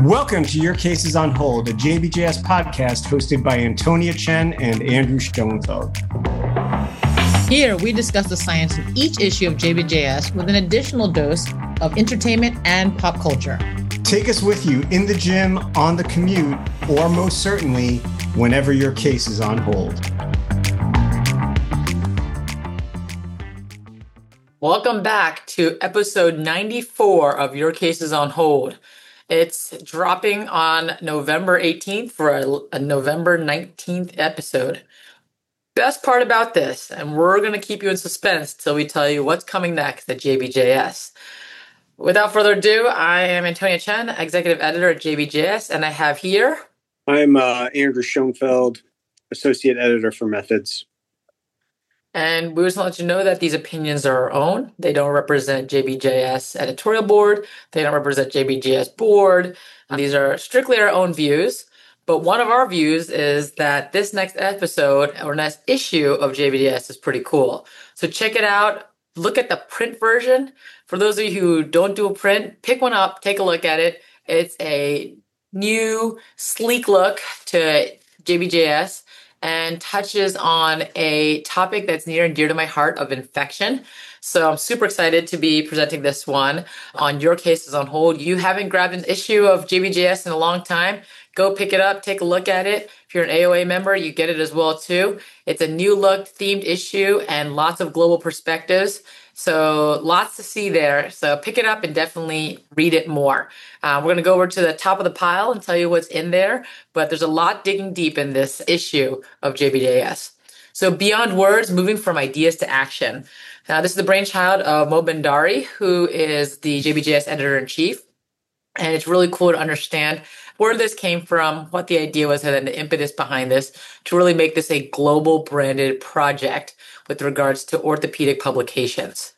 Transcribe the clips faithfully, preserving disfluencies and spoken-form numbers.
Welcome to Your Cases on Hold, a J B J S podcast hosted by Antonia Chen and Andrew Schoenfeld. Here, we discuss the science of each issue of J B J S with an additional dose of entertainment and pop culture. Take us with you in the gym, on the commute, or most certainly, whenever your case is on hold. Welcome back to episode ninety-four of Your Cases on Hold. It's dropping on November eighteenth for a, a November nineteenth episode. Best part about this, and we're going to keep you in suspense till we tell you what's coming next at J B J S. Without further ado, I am Antonia Chen, Executive Editor at J B J S, and I have here... I'm uh, Andrew Schoenfeld, Associate Editor for Methods. And we just want to let you know that these opinions are our own. They don't represent J B J S editorial board. They don't represent J B J S board. These are strictly our own views. But one of our views is that this next episode or next issue of J B J S is pretty cool. So check it out. Look at the print version. For those of you who don't do a print, pick one up, take a look at it. It's a new, sleek look to J B J S. And touches on a topic that's near and dear to my heart of infection. So I'm super excited to be presenting this one on Your Cases on Hold. You haven't grabbed an issue of J B J S in a long time. Go pick it up, take a look at it. If you're an A O A member, you get it as well too. It's a new look themed issue and lots of global perspectives. So lots to see there. So pick it up and definitely read it more. Uh, we're going to go over to the top of the pile and tell you what's in there. But there's a lot digging deep in this issue of J B J S. So beyond words, moving from ideas to action. Now, this is the brainchild of Mo Bhandari, who is the J B J S Editor-in-Chief. And it's really cool to understand where this came from, what the idea was, and the impetus behind this to really make this a global branded project with regards to orthopedic publications.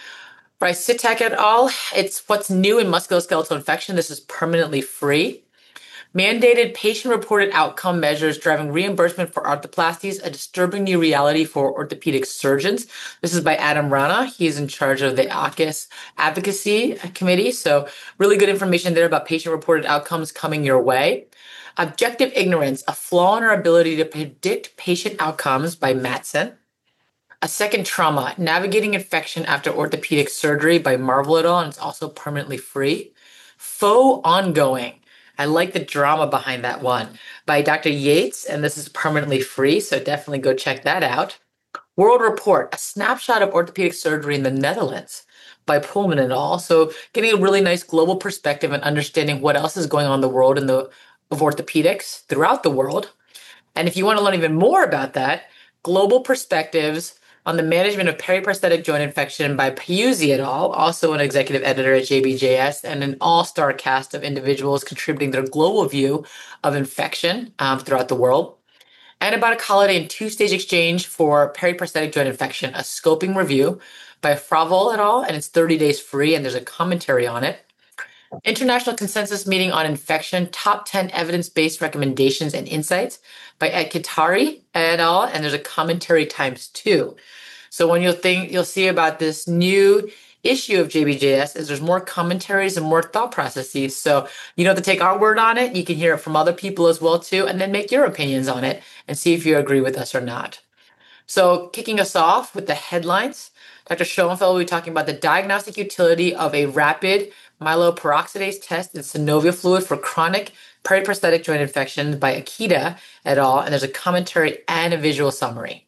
By Sitek et al., it's what's new in musculoskeletal infection. This is permanently free. Mandated patient-reported outcome measures driving reimbursement for arthroplasties, a disturbing new reality for orthopedic surgeons. This is by Adam Rana. He's in charge of the A C U S Advocacy Committee. So really good information there about patient-reported outcomes coming your way. Objective ignorance, a flaw in our ability to predict patient outcomes by Matson. A second trauma, navigating infection after orthopedic surgery by Marvel et al., and it's also permanently free. Faux ongoing. I like the drama behind that one by Doctor Yates, and this is permanently free, so definitely go check that out. World Report, a snapshot of orthopedic surgery in the Netherlands by Pullman et al. So getting a really nice global perspective and understanding what else is going on in the world in the of orthopedics throughout the world. And if you want to learn even more about that, Global Perspectives on the Management of Periprosthetic Joint Infection by Piuzzi et al., also an executive editor at J B J S, and an all-star cast of individuals contributing their global view of infection um, throughout the world. Antibiotic Holiday and Two-Stage Exchange for Periprosthetic Joint Infection, a scoping review by Fravol et al., and it's thirty days free, and there's a commentary on it. International Consensus Meeting on Infection, Top ten Evidence-Based Recommendations and Insights by Ed Kitari et al., and there's a commentary times two. So when you'll think you'll see about this new issue of J B J S is there's more commentaries and more thought processes. So you don't have to take our word on it. You can hear it from other people as well too, and then make your opinions on it and see if you agree with us or not. So kicking us off with the headlines, Doctor Schoenfeld will be talking about the diagnostic utility of a rapid myeloperoxidase test in synovial fluid for chronic periprosthetic joint infections by Akita et al., and there's a commentary and a visual summary.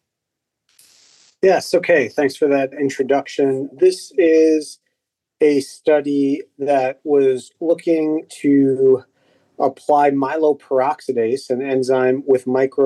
Yes, okay. Thanks for that introduction. This is a study that was looking to apply myeloperoxidase, an enzyme with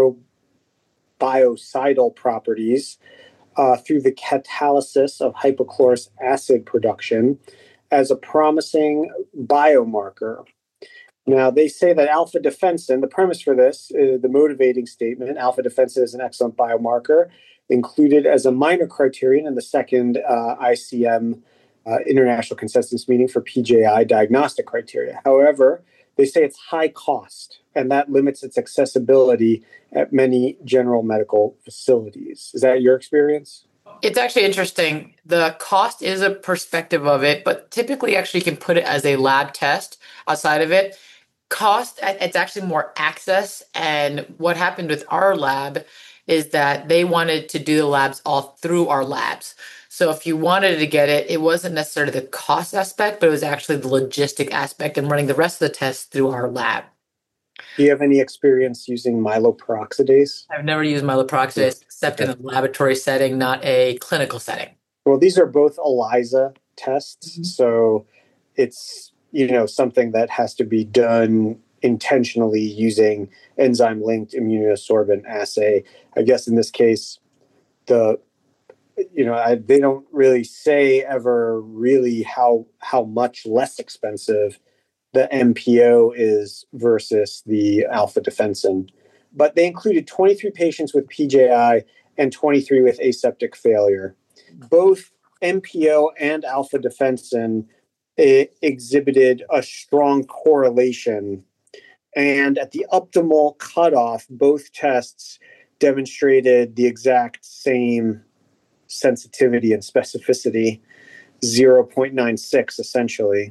microbiocidal properties, uh, through the catalysis of hypochlorous acid production as a promising biomarker. Now, they say that alpha defensin, the premise for this, uh, the motivating statement, alpha defensin is an excellent biomarker, included as a minor criterion in the second uh, I C M uh, International Consensus Meeting for P J I diagnostic criteria. However, they say it's high cost, and that limits its accessibility at many general medical facilities. Is that your experience? It's actually interesting. The cost is a perspective of it, but typically actually you can put it as a lab test outside of it. cost, it's actually more access. And what happened with our lab is that they wanted to do the labs all through our labs. So if you wanted to get it, it wasn't necessarily the cost aspect, but it was actually the logistic aspect and running the rest of the tests through our lab. Do you have any experience using myeloperoxidase? I've never used myeloperoxidase except okay. in a laboratory setting, not a clinical setting. Well, these are both ELISA tests. Mm-hmm. So it's, you know, something that has to be done intentionally using enzyme-linked immunosorbent assay. I guess in this case, the, you know, I, they don't really say ever really how how much less expensive the M P O is versus the alpha defensin. But they included twenty-three patients with P J I and twenty-three with aseptic failure. Both M P O and alpha defensin exhibited a strong correlation. And at the optimal cutoff, both tests demonstrated the exact same sensitivity and specificity, zero point nine six essentially.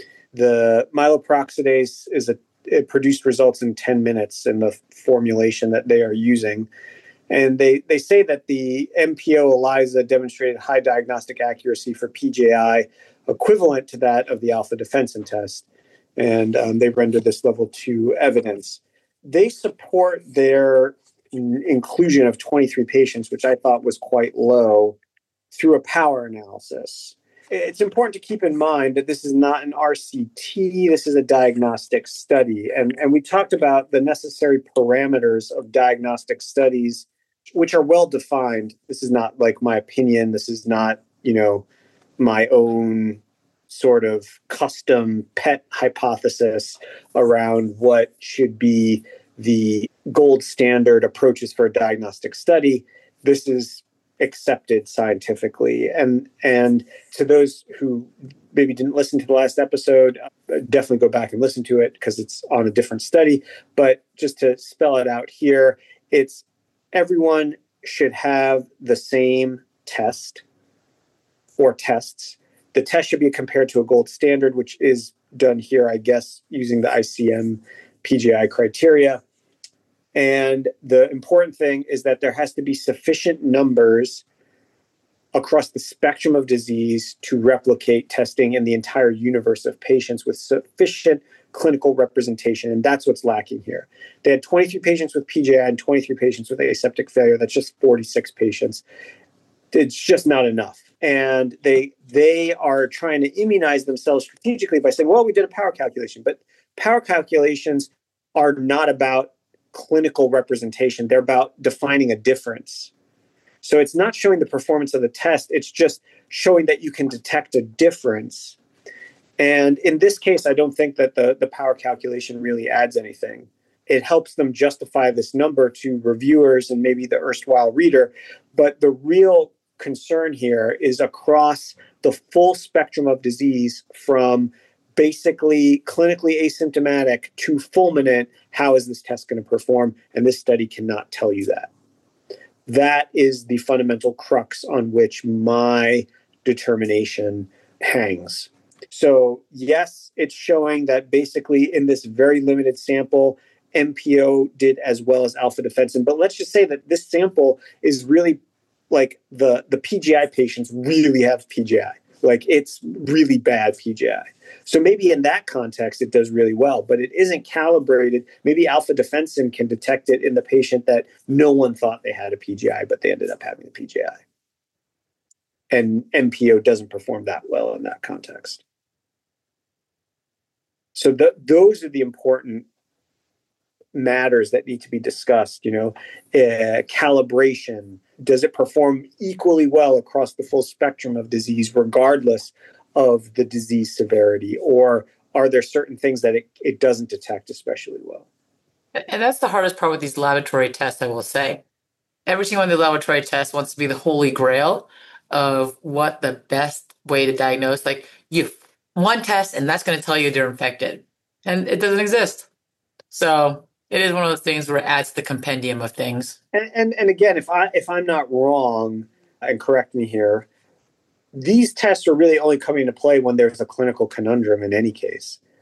The myeloperoxidase is a, it produced results in ten minutes in the formulation that they are using. And they, they say that the M P O ELISA demonstrated high diagnostic accuracy for P J I, equivalent to that of the alpha defensin test. And um, they render this level two evidence. They support their in- inclusion of twenty-three patients, which I thought was quite low, through a power analysis. It's important to keep in mind that this is not an R C T, this is a diagnostic study. And, and we talked about the necessary parameters of diagnostic studies, which are well defined. This is not like my opinion. This is not, you know, my own sort of custom pet hypothesis around what should be the gold standard approaches for a diagnostic study. This is accepted scientifically. And and to those who maybe didn't listen to the last episode, definitely go back and listen to it because it's on a different study. But just to spell it out here, it's everyone should have the same test or tests. The test should be compared to a gold standard, which is done here, I guess, using the I C M P J I criteria. And the important thing is that there has to be sufficient numbers across the spectrum of disease to replicate testing in the entire universe of patients with sufficient clinical representation. And that's what's lacking here. They had twenty-three patients with P J I and twenty-three patients with aseptic failure. That's just forty-six patients. It's just not enough. And they they are trying to immunize themselves strategically by saying, well, we did a power calculation. But power calculations are not about clinical representation. They're about defining a difference. So it's not showing the performance of the test. It's just showing that you can detect a difference. And in this case, I don't think that the, the power calculation really adds anything. It helps them justify this number to reviewers and maybe the erstwhile reader. But the real concern here is across the full spectrum of disease, from basically clinically asymptomatic to fulminant. How is this test going to perform? And this study cannot tell you that. That is the fundamental crux on which my determination hangs. So yes, it's showing that basically in this very limited sample, M P O did as well as alpha defensin. But let's just say that this sample is really like the, the P J I patients really have P J I. Like it's really bad P J I. So maybe in that context, it does really well, but it isn't calibrated. Maybe alpha defensin can detect it in the patient that no one thought they had a P J I, but they ended up having a P J I. And M P O doesn't perform that well in that context. So the, those are the important matters that need to be discussed. You know, uh, calibration. Does it perform equally well across the full spectrum of disease, regardless of the disease severity? Or are there certain things that it, it doesn't detect especially well? And that's the hardest part with these laboratory tests, I will say. Every single one of the laboratory tests wants to be the holy grail of what the best way to diagnose. Like, you one test, and that's going to tell you they're infected. And it doesn't exist. So it is one of those things where it adds to the compendium of things. And, and and again, if I if I'm not wrong, and correct me here, these tests are really only coming into play when there's a clinical conundrum in any case.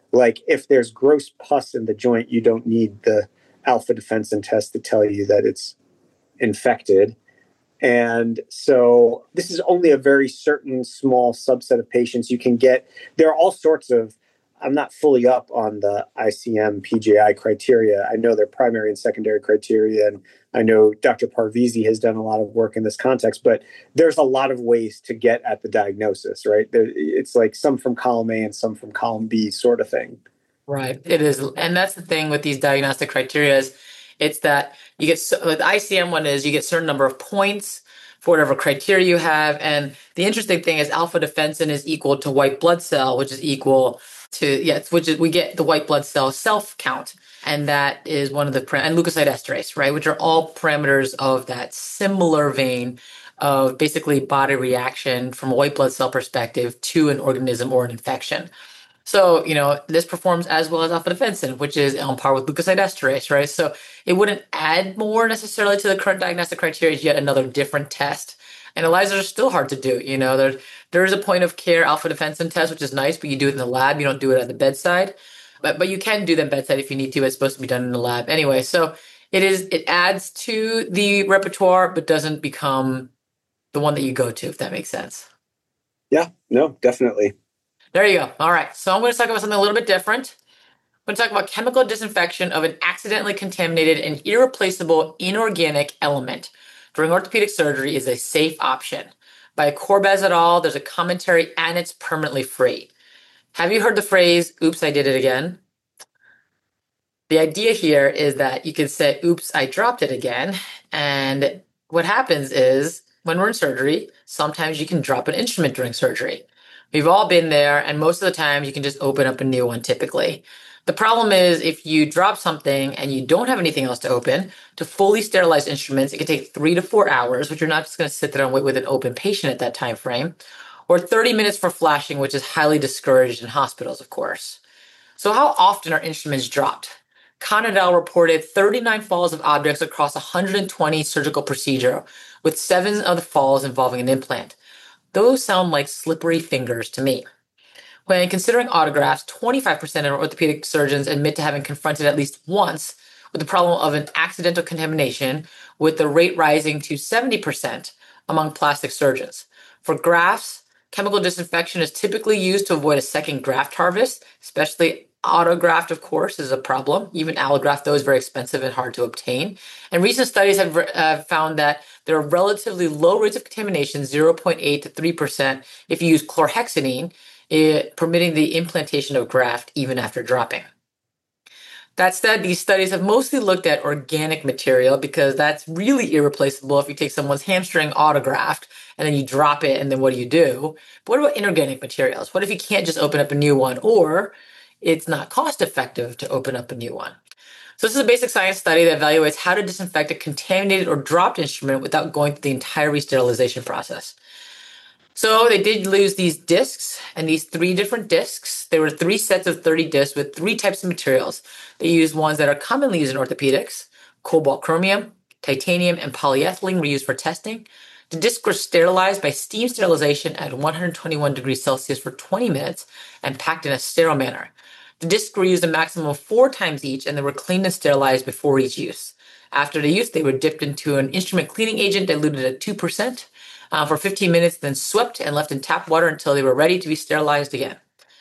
Like if there's gross pus in the joint, you don't need the alpha defensin test to tell you that it's infected. And so this is only a very certain small subset of patients you can get. There are all sorts of, I'm not fully up on the I C M P J I criteria. I know their primary and secondary criteria, and I know Doctor Parvizi has done a lot of work in this context, but there's a lot of ways to get at the diagnosis, right? There, it's like some from column A and some from column B sort of thing. Right. It is. And that's the thing with these diagnostic criteria is it's that you get, so, the I C M one is you get a certain number of points for whatever criteria you have. And the interesting thing is alpha defensin is equal to white blood cell, which is equal to, yes, which is, we get the white blood cell self count. And that is one of the, and leukocyte esterase, right, which are all parameters of that similar vein of basically body reaction from a white blood cell perspective to an organism or an infection. So, you know, this performs as well as alpha defensin, which is on par with leukocyte esterase, right? So it wouldn't add more necessarily to the current diagnostic criteria, yet another different test. And ELISAs are still hard to do. You know, there, there is a point of care alpha defensin test, which is nice, but you do it in the lab. You don't do it at the bedside. But but you can do them bedside if you need to. It's supposed to be done in the lab anyway. So it is it adds to the repertoire, but doesn't become the one that you go to, if that makes sense. Yeah, no, definitely. There you go. All right. So I'm going to talk about something a little bit different. I'm going to talk about chemical disinfection of an accidentally contaminated and irreplaceable inorganic element during orthopedic surgery is a safe option. By Corbez et al., there's a commentary, and it's permanently free. Have you heard the phrase, oops, I did it again? The idea here is that you could say, oops, I dropped it again. And what happens is when we're in surgery, sometimes you can drop an instrument during surgery. We've all been there, and most of the time you can just open up a new one typically. The problem is if you drop something and you don't have anything else to open, to fully sterilize instruments, it can take three to four hours, which you're not just going to sit there and wait with an open patient at that time frame, or thirty minutes for flashing, which is highly discouraged in hospitals, of course. So how often are instruments dropped? Khan et al. Reported thirty-nine falls of objects across one hundred twenty surgical procedure, with seven of the falls involving an implant. Those sound like slippery fingers to me. When considering autografts, twenty-five percent of orthopedic surgeons admit to having confronted at least once with the problem of an accidental contamination, with the rate rising to seventy percent among plastic surgeons. For grafts, chemical disinfection is typically used to avoid a second graft harvest, especially autograft, of course, is a problem. Even allograft, though, is very expensive and hard to obtain. And recent studies have uh, found that there are relatively low rates of contamination, zero point eight to three percent, if you use chlorhexidine, it, permitting the implantation of graft even after dropping. That said, these studies have mostly looked at organic material because that's really irreplaceable if you take someone's hamstring autograft and then you drop it and then what do you do? But what about inorganic materials? What if you can't just open up a new one, or it's not cost effective to open up a new one? So this is a basic science study that evaluates how to disinfect a contaminated or dropped instrument without going through the entire re-sterilization process. So they did use these discs, and these three different discs. There were three sets of thirty discs with three types of materials. They used ones that are commonly used in orthopedics: cobalt chromium, titanium, and polyethylene were used for testing. The discs were sterilized by steam sterilization at one hundred twenty-one degrees Celsius for twenty minutes and packed in a sterile manner. The discs were used a maximum of four times each, and they were cleaned and sterilized before each use. After the use, they were dipped into an instrument cleaning agent diluted at two percent uh, for fifteen minutes, then swept and left in tap water until they were ready to be sterilized again.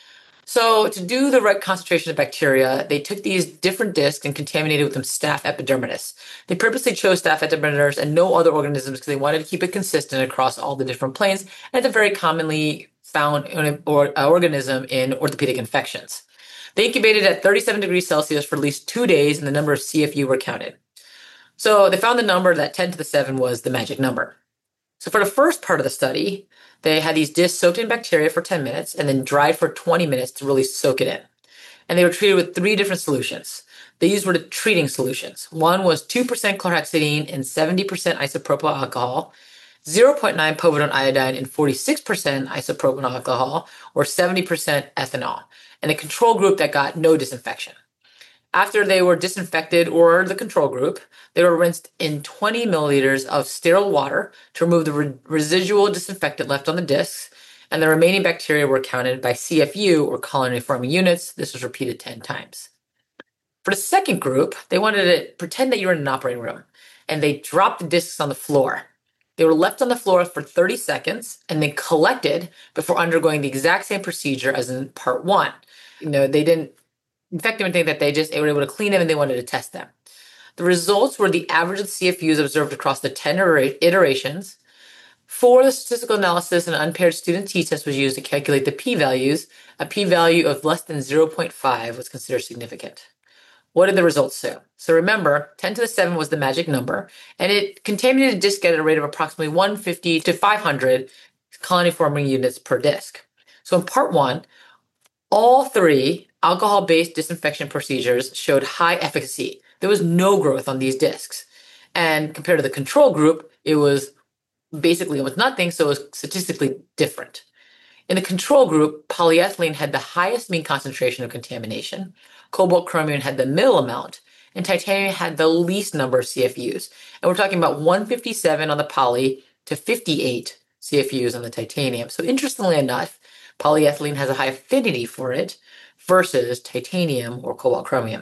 So to do the right concentration of bacteria, they took these different discs and contaminated with them Staph epidermidis. They purposely chose Staph epidermidis and no other organisms because they wanted to keep it consistent across all the different planes, and it's a very commonly found organism in orthopedic infections. They incubated at thirty-seven degrees Celsius for at least two days, and the number of C F U were counted. So they found the number that ten to the seven was the magic number. So for the first part of the study, they had these discs soaked in bacteria for ten minutes and then dried for twenty minutes to really soak it in. And they were treated with three different solutions. These were the treating solutions. One was two percent chlorhexidine and seventy percent isopropyl alcohol, zero point nine povidone iodine and forty-six percent isopropyl alcohol, or seventy percent ethanol, and a control group that got no disinfection. After they were disinfected, or the control group, they were rinsed in twenty milliliters of sterile water to remove the re- residual disinfectant left on the discs, and the remaining bacteria were counted by C F U, or colony-forming units. This was repeated ten times. For the second group, they wanted to pretend that you were in an operating room, and they dropped the discs on the floor. They were left on the floor for thirty seconds and then collected before undergoing the exact same procedure as in part one. You know, they didn't infect them or anything, that they just they were able to clean them and they wanted to test them. The results were the average of the C F Us observed across the ten iterations. For the statistical analysis, an unpaired student t-test was used to calculate the p-values. A p-value of less than zero point five was considered significant. What did the results say? So remember, ten to the seven was the magic number, and it contaminated disc at a rate of approximately one hundred fifty to five hundred colony-forming units per disc. So in part one, all three alcohol-based disinfection procedures showed high efficacy. There was no growth on these discs. And compared to the control group, it was basically almost nothing, so it was statistically different. In the control group, polyethylene had the highest mean concentration of contamination, cobalt chromium had the middle amount, and titanium had the least number of C F Us. And we're talking about one hundred fifty-seven on the poly to fifty-eight C F Us on the titanium. So interestingly enough, polyethylene has a high affinity for it versus titanium or cobalt chromium.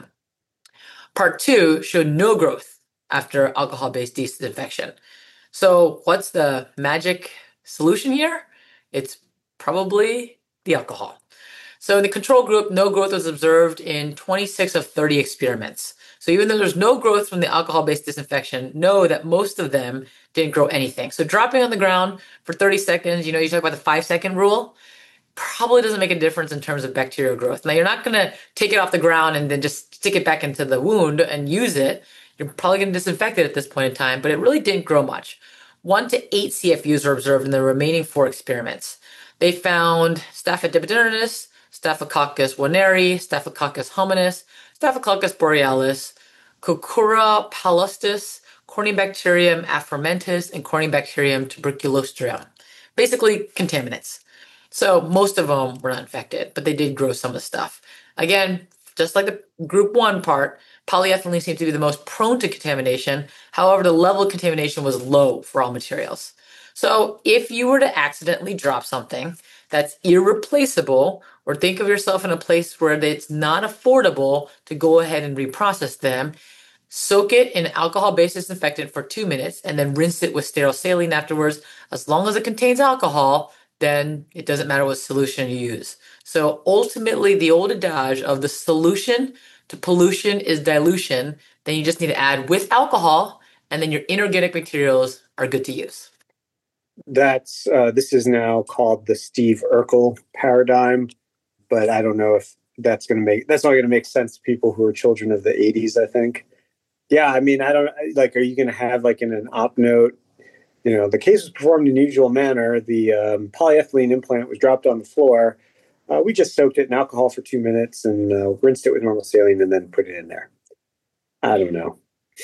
Part two showed no growth after alcohol-based disinfection. So what's the magic solution here? It's probably the alcohol. So in the control group, no growth was observed in twenty-six of thirty experiments. So even though there's no growth from the alcohol-based disinfection, know that most of them didn't grow anything. So dropping on the ground for thirty seconds, you know, you talk about the five-second rule, probably doesn't make a difference in terms of bacterial growth. Now, you're not going to take it off the ground and then just stick it back into the wound and use it. You're probably going to disinfect it at this point in time, but it really didn't grow much. One to eight C F Us were observed in the remaining four experiments. They found Staphylococcus, Staphylococcus werneri, Staphylococcus hominis, Staphylococcus borealis, Cocura palustris, Corynebacterium afromentis, and Corynebacterium tuberculostrium. Basically, contaminants. So most of them were not infected, but they did grow some of the stuff. Again, just like the group one part, polyethylene seemed to be the most prone to contamination. However, the level of contamination was low for all materials. So if you were to accidentally drop something that's irreplaceable, or think of yourself in a place where it's not affordable to go ahead and reprocess them, soak it in alcohol-based disinfectant for two minutes and then rinse it with sterile saline afterwards. As long as it contains alcohol, then it doesn't matter what solution you use. So ultimately, the old adage of the solution to pollution is dilution, then you just need to add with alcohol, and then your inorganic materials are good to use. That's uh, this is now called the Steve Urkel paradigm, but I don't know if that's going to make that's not going to make sense to people who are children of the eighties. I think, yeah. I mean, I don't like. Are you going to have like in an op note? You know, the case was performed in usual manner. The um, polyethylene implant was dropped on the floor. Uh, we just soaked it in alcohol for two minutes and uh, rinsed it with normal saline and then put it in there. I don't know.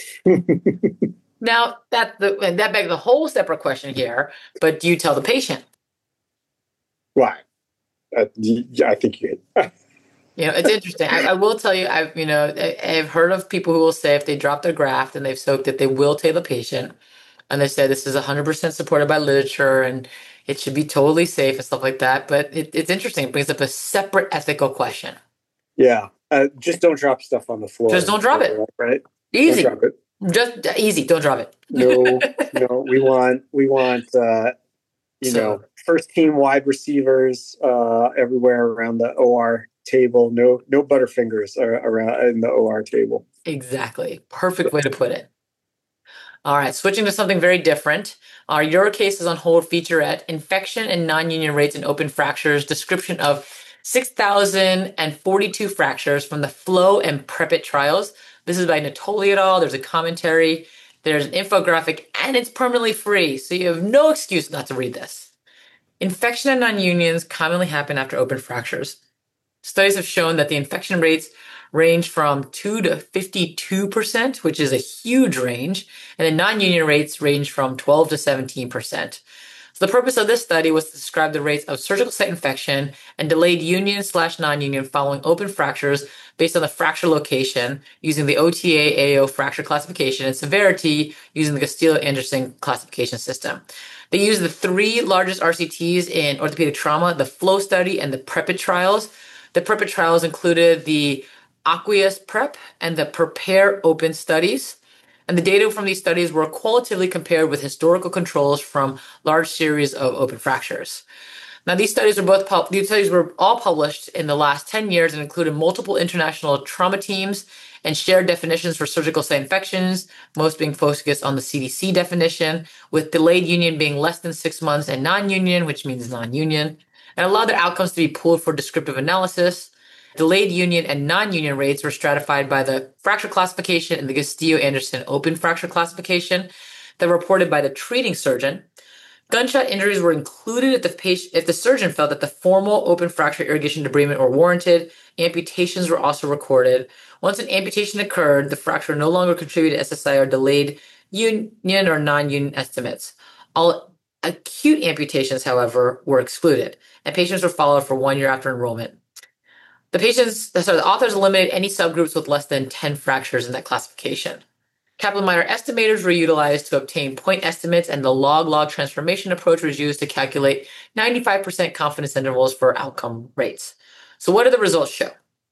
Now, that the, that begs a whole separate question here, but do you tell the patient? Why? Uh, I think you did. You know, it's interesting. I, I will tell you, I've, you know, I, I've heard of people who will say if they drop their graft and they've soaked it, they will tell the patient. And they say this is one hundred percent supported by literature and it should be totally safe and stuff like that. But it, it's interesting. It brings up a separate ethical question. Yeah. Uh, just don't drop stuff on the floor. Just don't drop it. Right? Easy. Don't drop it. Just easy. Don't drop it. no, no. We want, we want, uh, you so, know, first team wide receivers uh, everywhere around the O R table. No, no Butterfingers around in the O R table. Exactly. Perfect way to put it. All right, switching to something very different. Our Your Case is on Hold featurette, Infection and Non-Union Rates in Open Fractures, description of six thousand forty-two fractures from the Flow and PREPIT trials. This is by Natoli et al. There's a commentary, there's an infographic, and it's permanently free, so you have no excuse not to read this. Infection and non-unions commonly happen after open fractures. Studies have shown that the infection rates range from two to fifty-two percent, which is a huge range, and the non-union rates range from twelve to seventeen percent. So the purpose of this study was to describe the rates of surgical site infection and delayed union slash non-union following open fractures based on the fracture location using the O T A A O fracture classification and severity using the Castillo-Anderson classification system. They used the three largest R C Ts in orthopedic trauma, the FLOW study and the PREPIT trials. The PREPIT trials included the Aqueous PREP and the PREPARE Open studies. And the data from these studies were qualitatively compared with historical controls from large series of open fractures. Now, these studies were both pub- these studies were all published in the last ten years and included multiple international trauma teams and shared definitions for surgical site infections, most being focused on the C D C definition, with delayed union being less than six months and non-union, which means non-union, and allowed their outcomes to be pooled for descriptive analysis. Delayed union and non-union rates were stratified by the fracture classification and the Castillo-Anderson open fracture classification that were reported by the treating surgeon. Gunshot injuries were included if the patient, if the surgeon felt that the formal open fracture irrigation debridement were warranted. Amputations were also recorded. Once an amputation occurred, the fracture no longer contributed to S S I or delayed union or non-union estimates. All acute amputations, however, were excluded, and patients were followed for one year after enrollment. The patients, sorry, the authors eliminated any subgroups with less than ten fractures in that classification. Kaplan-Meier estimators were utilized to obtain point estimates, and the log-log transformation approach was used to calculate ninety-five percent confidence intervals for outcome rates. So what did the results show?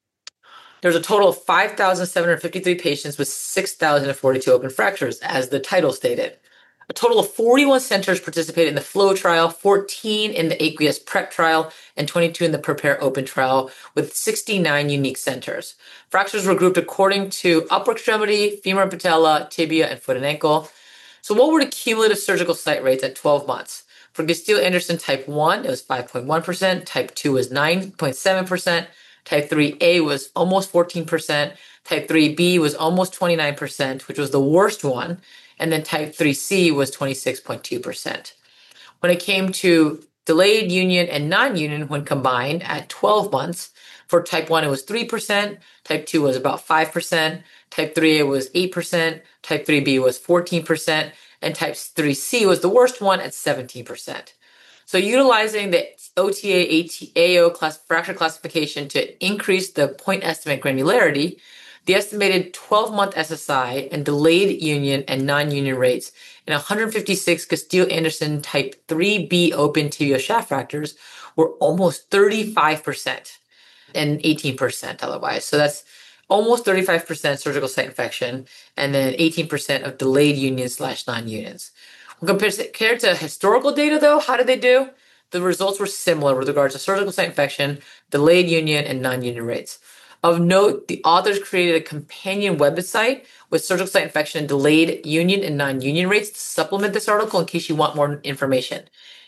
There's a total of five thousand seven hundred fifty-three patients with six thousand forty-two open fractures, as the title stated. A total of forty-one centers participated in the FLOW trial, fourteen in the Aqueous PREP trial, and twenty-two in the PREPARE Open trial, with sixty-nine unique centers. Fractures were grouped according to upper extremity, femur and patella, tibia, and foot and ankle. So what were the cumulative surgical site rates at twelve months? For Castillo-Anderson type one, it was five point one percent, type two was nine point seven percent, type three A was almost fourteen percent, type three B was almost twenty-nine percent, which was the worst one, and then type three C was twenty-six point two percent. When it came to delayed union and non-union when combined at twelve months, for type one it was three percent, type two was about five percent, type three A was eight percent, type three B was fourteen percent, and type three C was the worst one at seventeen percent. So utilizing the O T A A O class, fracture classification to increase the point estimate granularity, the estimated twelve-month S S I and delayed union and non-union rates in one hundred fifty-six Castillo-Anderson type three B open tibial shaft fractures were almost thirty-five percent and eighteen percent otherwise. So that's almost thirty-five percent surgical site infection and then eighteen percent of delayed union slash non-unions. When compared to historical data, though, how did they do? The results were similar with regards to surgical site infection, delayed union, and non-union rates. Of note, the authors created a companion website with surgical site infection and delayed union and non-union rates to supplement this article in case you want more information.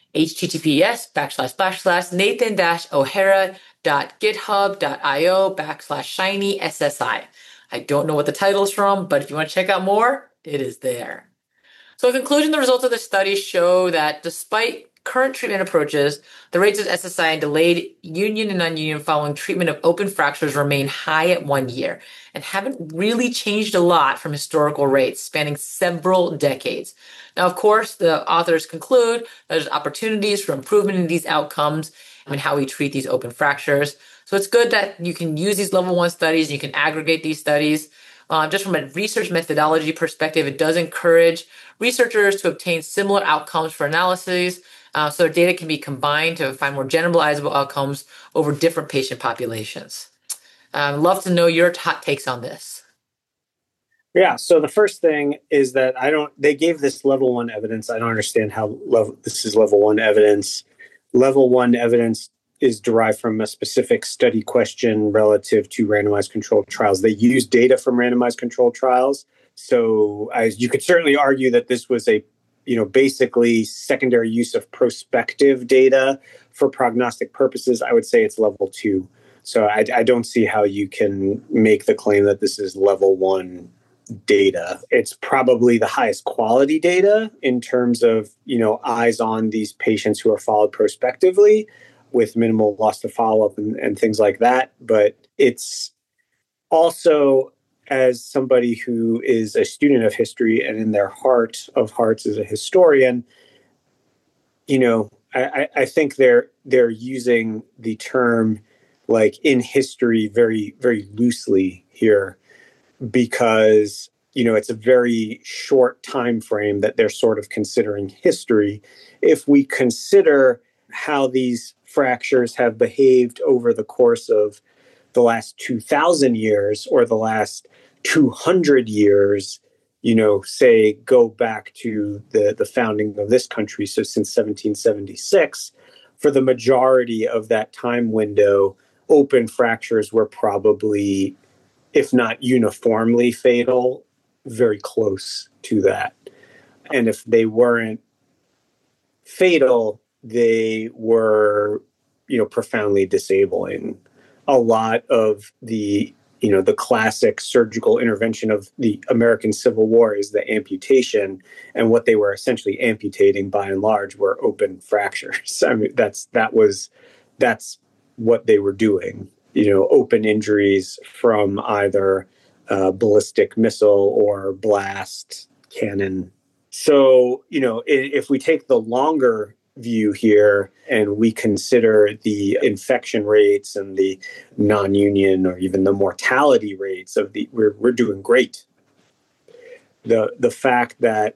https backslash backslash nathan dash o'hara dot github dot io backslash shiny ssi. I don't know what the title is from, but if you want to check out more, it is there. So in conclusion, the results of this study show that despite current treatment approaches, the rates of S S I and delayed union and non-union following treatment of open fractures remain high at one year and haven't really changed a lot from historical rates spanning several decades. Now, of course, the authors conclude that there's opportunities for improvement in these outcomes and how we treat these open fractures. So it's good that you can use these level one studies, you can aggregate these studies. Uh, just from a research methodology perspective, it does encourage researchers to obtain similar outcomes for analyses, uh, so their data can be combined to find more generalizable outcomes over different patient populations. I'd um, love to know your hot takes on this. Yeah, so the first thing is that I don't, they gave this level one evidence. I don't understand how level, this is level one evidence. Level one evidence is derived from a specific study question relative to randomized controlled trials. They use data from randomized controlled trials. So as you could certainly argue that this was a, you know, basically secondary use of prospective data for prognostic purposes. I would say it's level two. So I, I don't see how you can make the claim that this is level one data. It's probably the highest quality data in terms of, you know, eyes on these patients who are followed prospectively with minimal loss to follow-up and, and things like that. But it's also, as somebody who is a student of history and in their heart of hearts as a historian, you know, I, I think they're they're using the term like in history very, very loosely here, because you know, it's a very short time frame that they're sort of considering history. If we consider how these fractures have behaved over the course of the last two thousand years or the last two hundred years, you know, say go back to the, the founding of this country, so since seventeen seventy-six, for the majority of that time window, open fractures were probably, if not uniformly fatal, very close to that. And if they weren't fatal, they were, you know, profoundly disabling. A lot of the, you know, the classic surgical intervention of the American Civil War is the amputation. And what they were essentially amputating by and large were open fractures. I mean, that's, that was, that's what they were doing, you know, open injuries from either uh, ballistic missile or blast cannon. So, you know, if we take the longer view here and we consider the infection rates and the non-union or even the mortality rates of the, we're, we're doing great. The, the fact that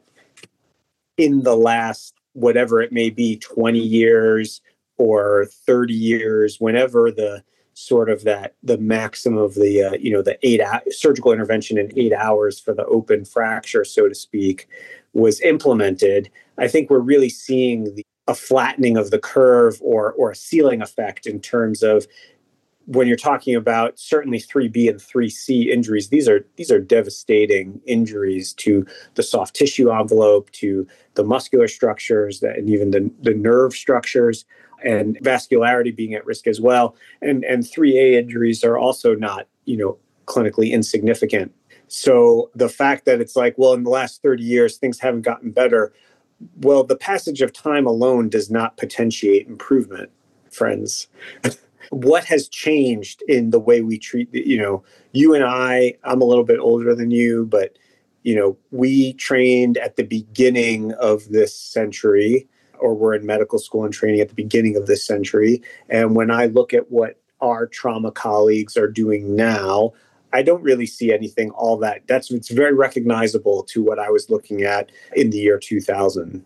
in the last, whatever it may be, twenty years or thirty years, whenever the sort of that, the maximum of the, uh, you know, the eight hour, surgical intervention in eight hours for the open fracture, so to speak, was implemented, I think we're really seeing the, a flattening of the curve or or a ceiling effect in terms of when you're talking about certainly three B and three C injuries. These are these are devastating injuries to the soft tissue envelope, to the muscular structures, that, and even the, the nerve structures, and vascularity being at risk as well. And and three A injuries are also not, you know, clinically insignificant. So the fact that it's like, well, in the last thirty years, things haven't gotten better. Well, the passage of time alone does not potentiate improvement, friends. What has changed in the way we treat, you know, you and I, I'm a little bit older than you, but, you know, we trained at the beginning of this century, or we're in medical school and training at the beginning of this century. And when I look at what our trauma colleagues are doing now, I don't really see anything all that. That's it's very recognizable to what I was looking at in the year two thousand.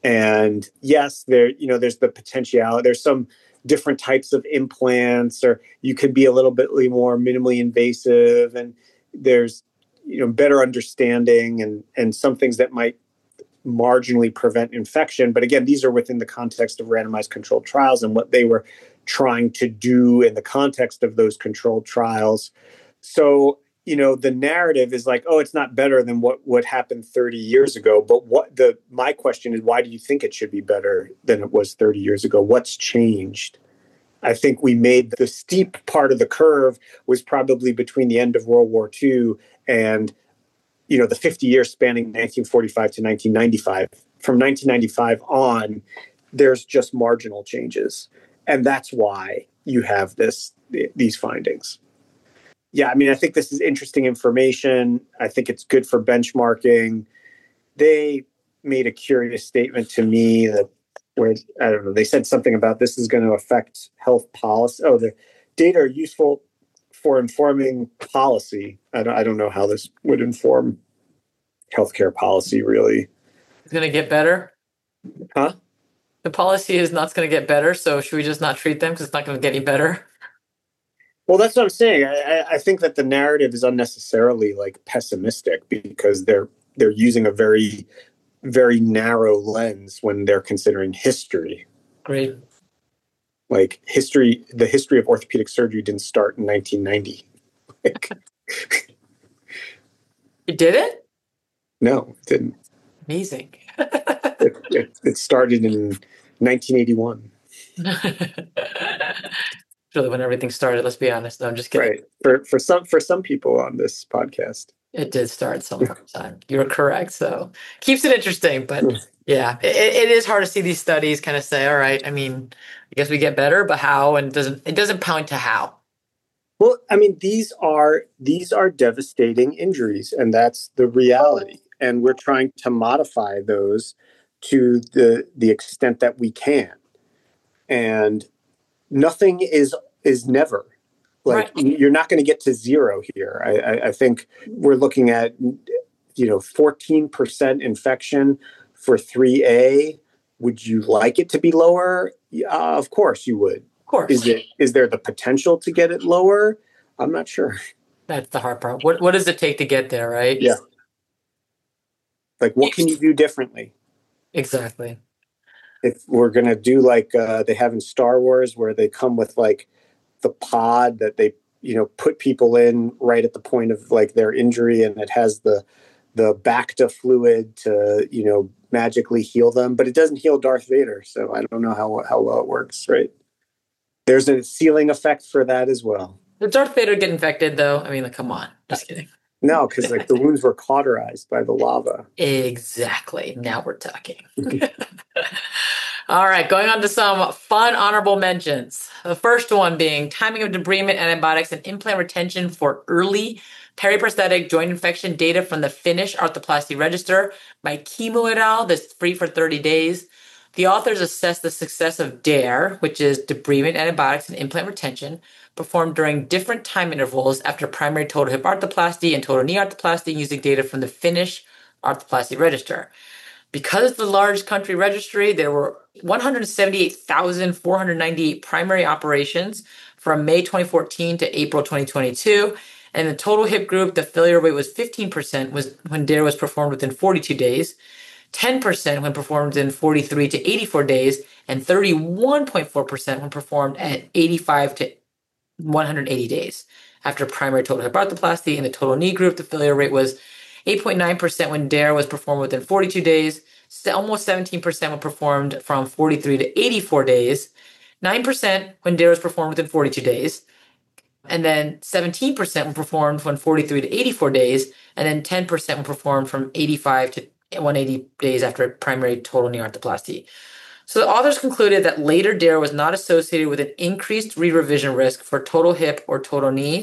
And yes, there, you know, there's the potentiality. There's some different types of implants, or you could be a little bit more minimally invasive, and there's, you know, better understanding and and some things that might marginally prevent infection. But again, these are within the context of randomized controlled trials and what they were trying to do in the context of those controlled trials. So, you know, the narrative is like, oh, it's not better than what, what happened thirty years ago. But what the my question is, why do you think it should be better than it was thirty years ago? What's changed? I think we made the steep part of the curve was probably between the end of World War Two and, you know, the fifty years spanning nineteen forty-five to nineteen ninety-five. From nineteen ninety-five on, there's just marginal changes. And that's why you have this these findings. Yeah, I mean, I think this is interesting information. I think it's good for benchmarking. They made a curious statement to me that where, I don't know, they said something about this is going to affect health policy. Oh, the data are useful for informing policy. I don't, I don't know how this would inform healthcare policy, really. It's going to get better? Huh? The policy is not going to get better, so should we just not treat them because it's not going to get any better? Well, that's what I'm saying. I, I think that the narrative is unnecessarily like pessimistic because they're they're using a very, very narrow lens when they're considering history. Great. Like history, the history of orthopedic surgery didn't start in nineteen ninety. Like, it didn't? No, it didn't. Amazing. it, it, it started in nineteen eighty-one. Really when everything started, let's be honest. No, I'm just kidding. Right. For for some for some people on this podcast. It did start sometime. You're correct. So keeps it interesting, but yeah, it, it is hard to see these studies kind of say, all right, I mean, I guess we get better, but how? And it doesn't it doesn't point to how. Well, I mean, these are these are devastating injuries, and that's the reality. And we're trying to modify those to the the extent that we can. And nothing is is never like right. You're not going to get to zero here. I, I, I think we're looking at you know, fourteen percent infection for three A. Would you like it to be lower? Uh, of course you would. Of course. Is it? Is there the potential to get it lower? I'm not sure. That's the hard part. What What does it take to get there, right? Yeah. Like, what can you do differently? Exactly. If we're going to do like uh, they have in Star Wars, where they come with like the pod that they, you know, put people in right at the point of like their injury, and it has the the Bacta fluid to, you know, magically heal them, but it doesn't heal Darth Vader. So I don't know how how well it works, right? There's a ceiling effect for that as well. Did Darth Vader get infected though? I mean, like, come on. Just kidding. No, because like the wounds were cauterized by the lava. Exactly. Now we're talking. All right, going on to some fun honorable mentions. The first one being timing of debridement antibiotics and implant retention for early periprosthetic joint infection data from the Finnish Arthroplasty Register by Chemo et al. That's free for thirty days. The authors assessed the success of D A R E, which is debridement antibiotics and implant retention, performed during different time intervals after primary total hip arthroplasty and total knee arthroplasty using data from the Finnish Arthroplasty Register. Because it's a large country registry, there were one hundred seventy-eight thousand four hundred ninety-eight primary operations from May twenty fourteen to April twenty twenty-two. And the total hip group, the failure rate was fifteen percent was when D A R E was performed within forty-two days, ten percent when performed in forty-three to eighty-four days, and thirty-one point four percent when performed at eighty-five to one hundred eighty days. After primary total hip arthroplasty, in the total knee group, the failure rate was eight point nine percent when D A R E was performed within forty-two days, almost seventeen percent when performed from forty-three to eighty-four days, nine percent when D A R E was performed within forty-two days, and then seventeen percent when performed from forty-three to eighty-four days, and then ten percent when performed from eighty-five to one hundred eighty days after primary total knee arthroplasty. So the authors concluded that later D A R E was not associated with an increased re-revision risk for total hip or total knee.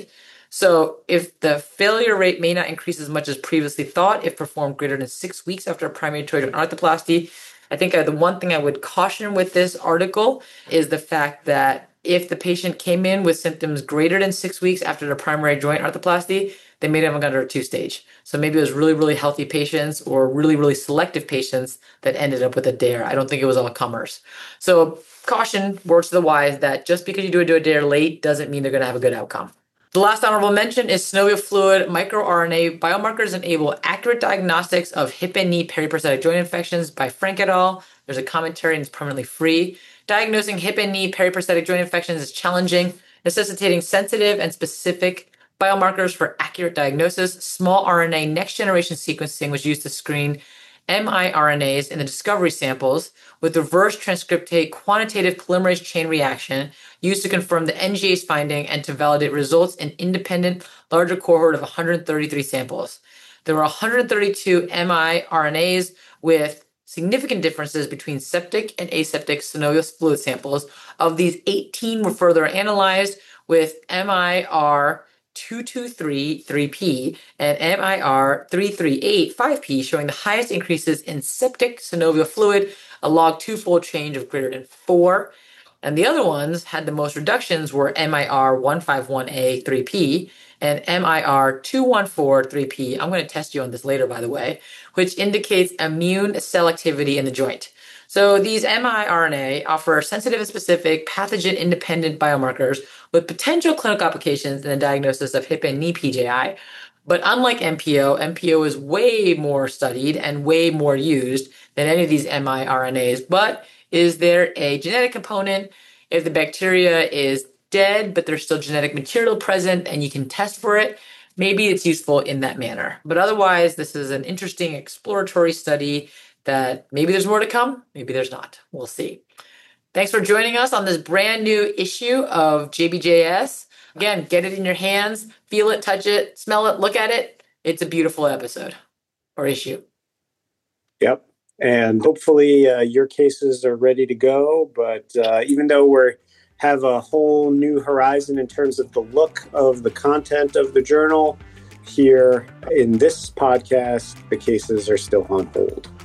So if the failure rate may not increase as much as previously thought if performed greater than six weeks after a primary total joint arthroplasty, I think uh, the one thing I would caution with this article is the fact that if the patient came in with symptoms greater than six weeks after the primary joint arthroplasty, they may have gone to a two-stage. So maybe it was really, really healthy patients or really, really selective patients that ended up with a D A R E. I don't think it was all comers. So caution, words to the wise, that just because you do a D A R E late doesn't mean they're going to have a good outcome. The last honorable mention is synovial fluid microRNA biomarkers enable accurate diagnostics of hip and knee periprosthetic joint infections by Frank et al. There's a commentary and it's permanently free. Diagnosing hip and knee periprosthetic joint infections is challenging, necessitating sensitive and specific biomarkers for accurate diagnosis. Small R N A next-generation sequencing was used to screen miRNAs in the discovery samples with reverse transcriptase quantitative polymerase chain reaction used to confirm the N G A's finding and to validate results in independent larger cohort of one hundred thirty-three samples. There were one hundred thirty-two miRNAs with significant differences between septic and aseptic synovial fluid samples. Of these, eighteen were further analyzed with M I R two two three three P and M I R three three eight five P showing the highest increases in septic synovial fluid, a log two-fold change of greater than four. And the other ones had the most reductions were M I R one fifty-one A three P and M I R two fourteen three P. I'm going to test you on this later, by the way, which indicates immune cell activity in the joint. So these miRNA offer sensitive and specific pathogen-independent biomarkers with potential clinical applications in the diagnosis of hip and knee P J I. But unlike M P O, M P O is way more studied and way more used than any of these miRNAs. But is there a genetic component? If the bacteria is dead, but there's still genetic material present and you can test for it, maybe it's useful in that manner. But otherwise, this is an interesting exploratory study that maybe there's more to come, maybe there's not. We'll see. Thanks for joining us on this brand new issue of J B J S. Again, get it in your hands, feel it, touch it, smell it, look at it. It's a beautiful episode or issue. Yep. And hopefully uh, your cases are ready to go. But uh, even though we have a whole new horizon in terms of the look of the content of the journal, here in this podcast, the cases are still on hold.